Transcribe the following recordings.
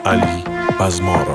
علی بزمارا.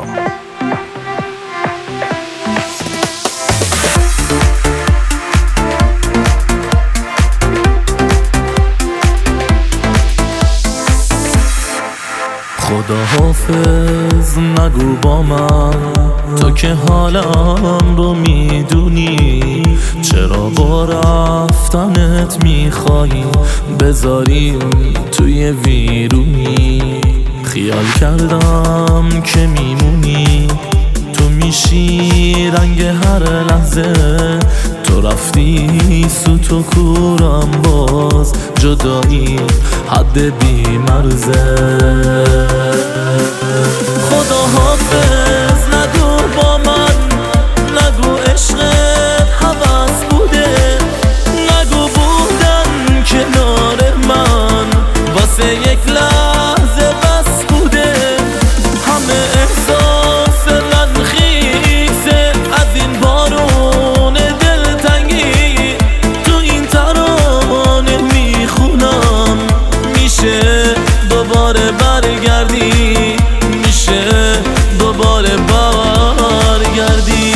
خدا حافظ نگو با من، تو که حالم رو میدونی. چرا با رفتنت میخوایی بذاری توی ویرونی؟ خیال کردم که میمونی، تو میشی رنگ هر لحظه. تو رفتی سوت و کورم، باز جدایی حد بی مرزه. خدا حافظ نگو با من، نگو عشقت هوس بوده، نگو بودن کنار من واسه یک لحظه بس بوده. همه احساس من خیسه از این بارون دلتنگی، تو این ترانه میخونم. میشه دوباره برگردی، میشه دوباره برگردی.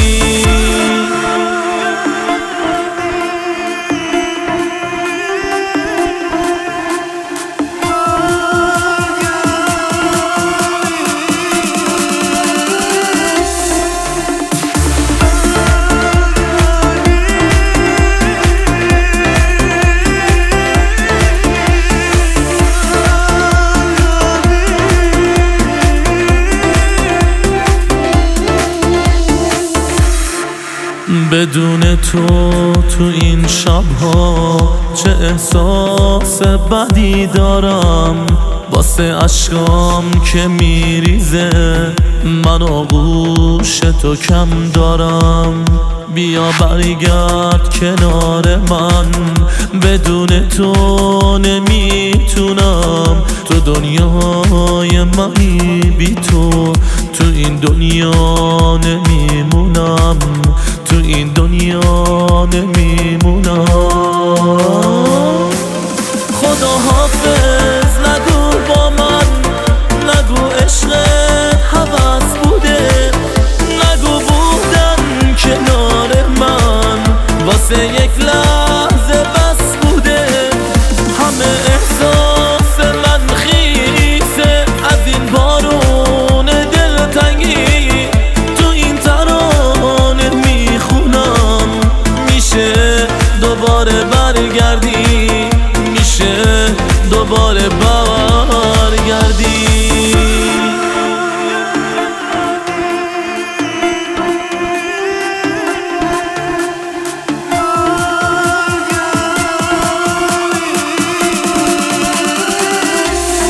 بدون تو این شبها چه احساس بدی دارم. واسه اشکام که میریزه من آغوش تو کم دارم. بیا برگرد کنار من، بدون تو نمیتونم. تو دنیای منی، بی تو تو این دنیا نمیمونم، تو این دنیا نمیمونم. خدا حافظ نگو با من، نگو عشقت هوس بوده، نگو بودن کنار من واسه یک لحظه بس بوده. همه احساس من خیسه از این بارون دلتنگی، تو این ترانه میخونم. میشه دوباره برگردی، میشه دوباره برگردی.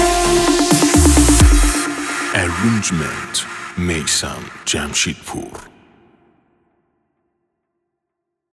Arrangement میثم جمشیدپور.